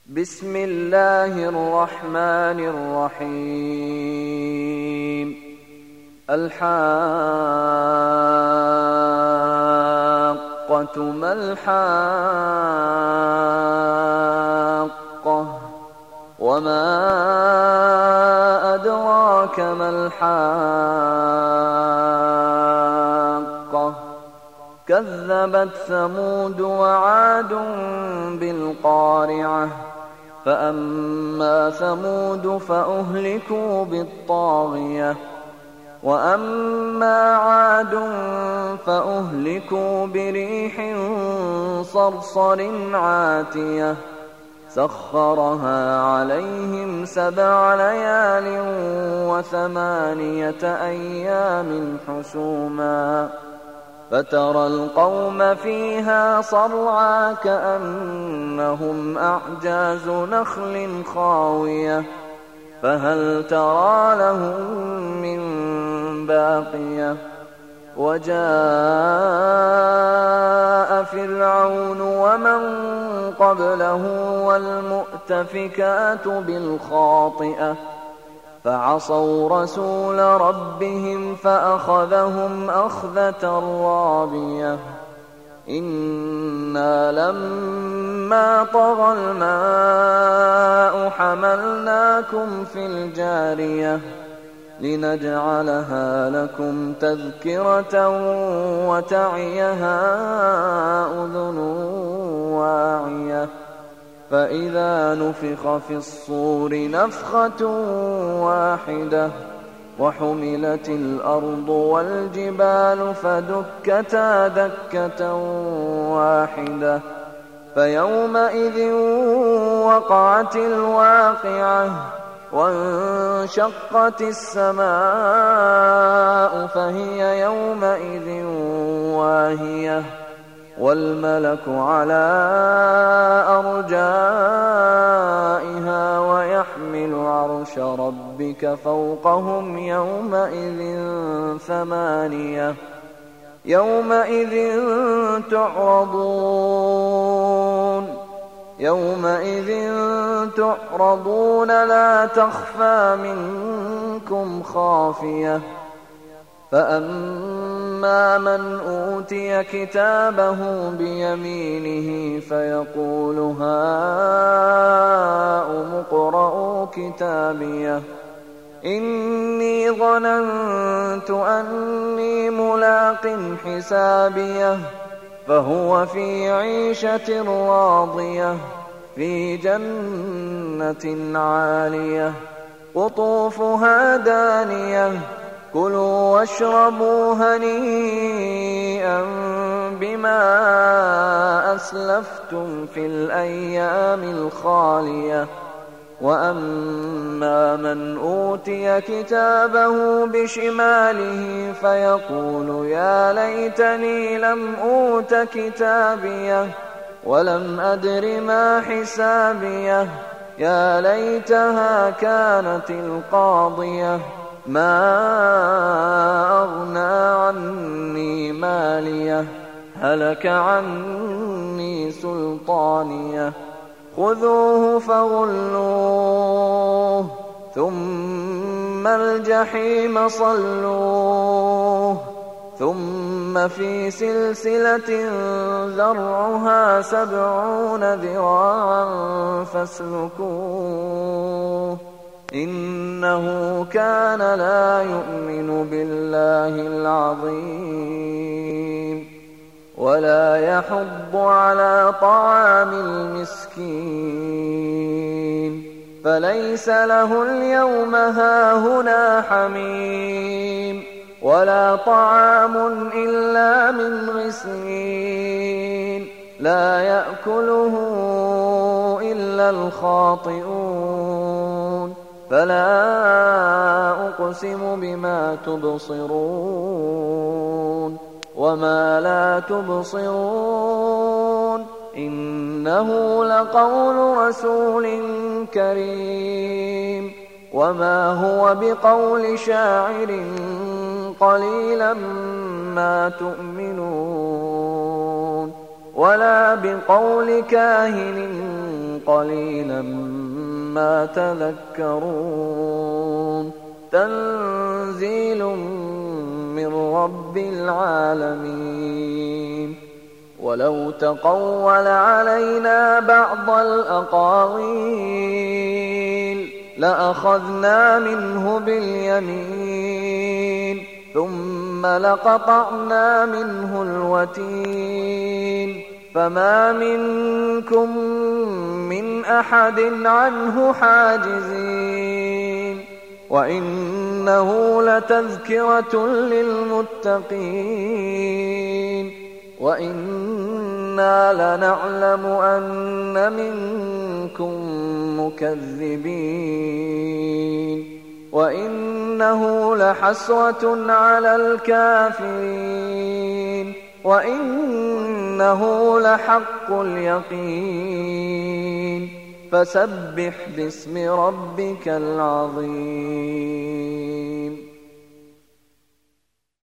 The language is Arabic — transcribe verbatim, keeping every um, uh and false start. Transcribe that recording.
بسم الله الرحمن الرحيم. الحاقة ما الحاقة وما أدراك ما الحاقة كذبت ثمود وعاد بالقارعة فأما ثمود فأهلكوا بالطاغية وأما عاد فأهلكوا بريح صرصر عاتية سخرها عليهم سبع ليال وثمانية أيام حسوما فترى القوم فيها صرعى كأنهم أعجاز نخل خاوية فهل ترى لهم من باقية وجاء فرعون ومن قبله والمؤتفكات بالخاطئة فعصوا رسول ربهم فأخذهم أخذة رابية إنا لما طغى الماء حملناكم في الجارية لنجعلها لكم تذكرة وتعيها أذن واعية فإذا نفخ في الصور نفخة واحدة وحملت الأرض والجبال فدكتا دكة واحدة فيومئذ وقعت الواقعة وانشقت السماء فهي يومئذ واهية والملك على أرجائها ويحمل عرش ربك فوقهم يومئذ ثمانية يومئذ تعرضون يومئذ تعرضون لا تخفى منكم خافية فأما من أوتي كتابه بيمينه فيقول هاؤم اقرءوا كتابيه إني ظننت أني ملاق حسابيه فهو في عيشة راضية في جنة عالية قطوفها دانية كلوا واشربوا هنيئا بما أسلفتم في الأيام الخالية وأما من أوتي كتابه بشماله فيقول يا ليتني لم أوت كتابيه ولم أدر ما حسابيه يا ليتها كانت القاضية ما أغنى عني ماليه هلك عني سلطانيه خذوه فغلوه ثم الجحيم صلوه ثم في سلسلة ذرعها سبعون ذراعا فاسلكوه إنه كان لا يؤمن بالله العظيم ولا يحض على طعام المسكين فليس له اليوم هاهنا حميم ولا طعام إلا من غسلين لا يأكله إلا الخاطئون فلا أقسم بما تبصرون وما لا تبصرون إنه لقول رسول كريم وما هو بقول شاعر قليلا ما تؤمنون ولا بقول كاهن قليلا ما تذكرون تنزيل من رب العالمين ولو تقول علينا بعض الأقاويل لأخذنا منه باليمين ثم لقطعنا منه الوتين فما منكم من أحد عنه حاجزين وإنه لتذكرة للمتقين وإنا لنعلم أن منكم مكذبين وإنه لحسرة على الكافرين وإنه لحق اليقين فسبح باسم ربك العظيم